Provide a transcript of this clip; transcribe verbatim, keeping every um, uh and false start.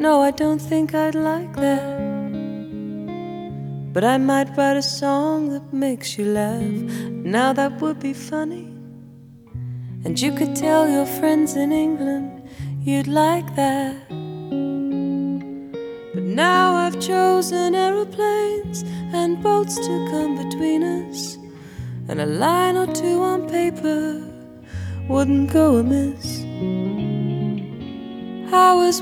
No, I don't think I'd like that, but I might write a song that makes you laugh. Now that would be funny, and you could tell your friends in England you'd like that. But now I've chosen aeroplanes and boats to come between us, and a line or two on paper wouldn't go amiss. I was